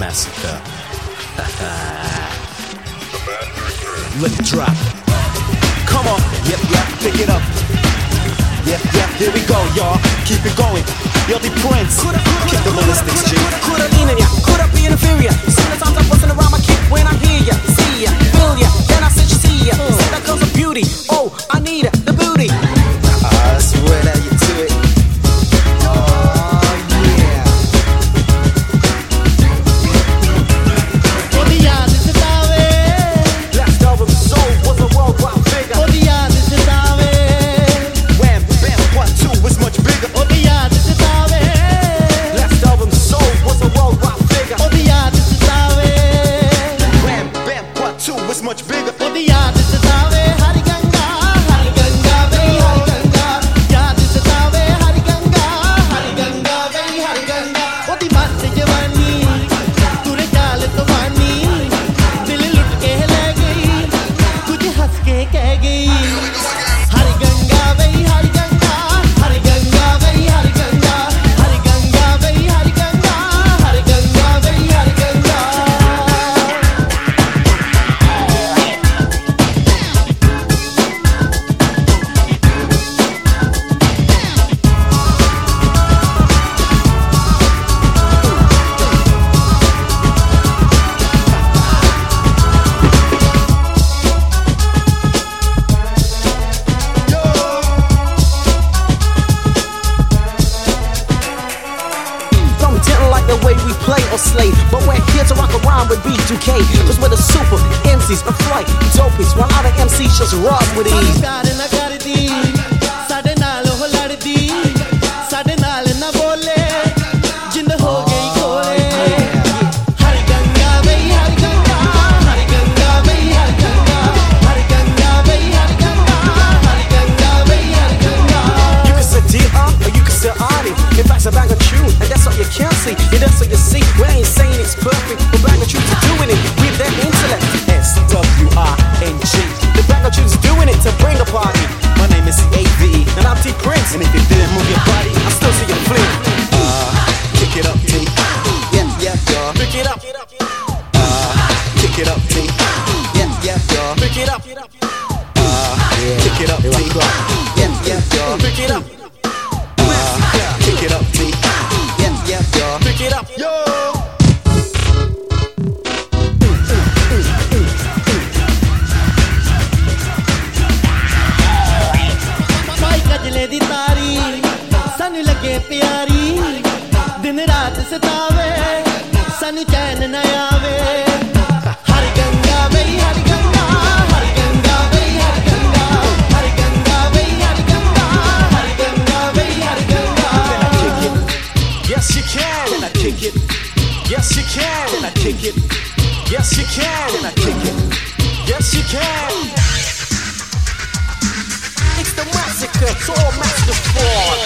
massacre. Let it drop. Come on, yep, pick it up. Yep, here we go, y'all. Keep it going. You're the prince. Kick the ballistics, G. Coulda lean ya, coulda be inferior. Sometimes I'm busting around my kick when I hear ya, see ya, feel ya. Then I said you see ya. Say that comes with beauty. Oh, I need it, the booty. I swear that you do it. Much bigger. But we're here to rock around with B2K. Cause we're the super MCs of flight, dopies, while other MCs just rock with ease. You can say dear or you can say Artie. In fact, a bang of tune, and that's all you can see. Yeah, that's what you see. We ain't saying it's perfect, but bang of tunes are doing it with their intellect. SWRNG. The bang of tunes doing it to bring a party. My name is AVE, and I'm T Prince. And if you didn't move your body, I still see you fling. Kick it up, T. Yeah, y'all. Pick it up. Kick it up, T. Yeah, y'all. Pick it up. Kick it up, T. Yeah, y'all. Pick it up. Kick it up, T. Yeah, y'all. Pick it up. Yo. गजले दी तारी सानू लगे प्यारी दिन रात सतावे सानू चैन न आवे हर गंगा बई हर गंगा हर गंगा बई हर गंगा हर गंगा बई हर गंगा हर गंगा बई हर Ganga. Yes you can and I kick it. Yes you can and I kick it. Yes you can and I kick it. Yes you can. It's the massacre, it's all master fall.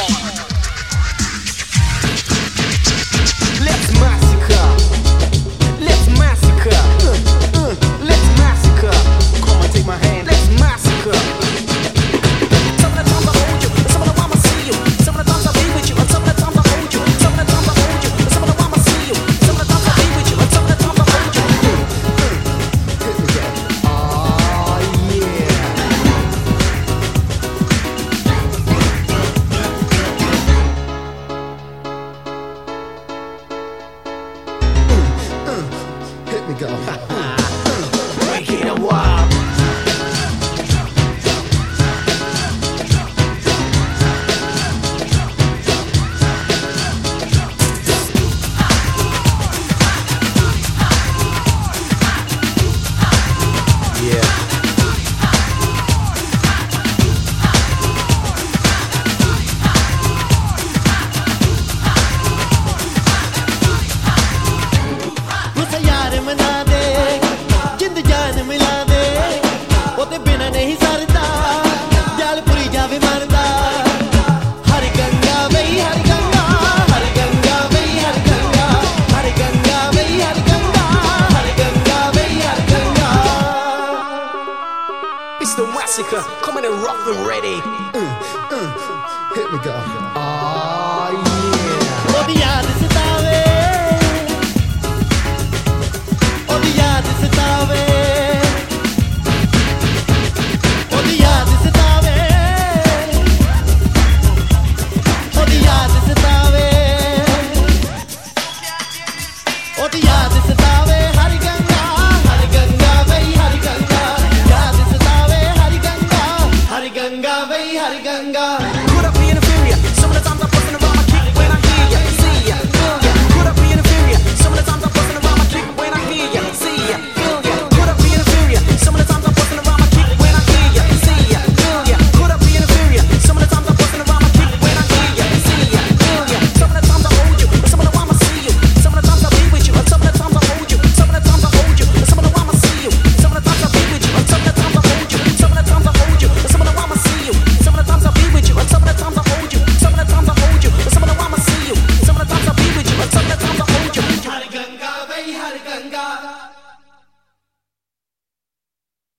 Let's massacre. Let's massacre. Let's massacre. Come on, take my hand. Let's massacre. Some of the times I hold you, some of the times I see you. Some of the times I be with you, and some of the times I hold you. Some of the times I hold you, and some of the times I see you. Some of the times I be with you, and some of the times I hold you. Hit me, go. Make it a wild. मुझसे यार मना दे जिंद जान मिला दे ओते बिना नहीं सरदा जाल पूरी जावे मरदा हर गंगा बई हर गंगा हर गंगा बई हर गंगा हर गंगा बई हर गंगा हर गंगा बई हर Ganga. It's the massacre, coming in rough and ready. Hit me, go. ओदी याद सतावे Har Ganga. Could I be inferior? Some of the times I'm busting around my kick when I hear ya, see ya, feel ya. Could I be inferior? Some of the times I'm busting around my kick when I hear ya, see ya, feel ya. Could I be inferior? Some of the times I'm busting around my kick when I hear ya, see ya, feel ya. Could I be inferior? Some of the times I'm busting around my kick when I hear ya, see ya, feel ya. Some of the times I hold you, some of the times I see you. Some of the times I be with you, and some of the times I hold you. Some of the times I hold you, and some of the times I see you. Some of the times I be with you, and some of the times I hold you. Some of the times I hold you, and some of the times I see you. Some of the times I be with you, and some of the times I hold you. Some of the times I hold you, and some of the times I see you. Some of the times I be with you, and some of the times I hold you. Har Ganga, bhai Har Ganga.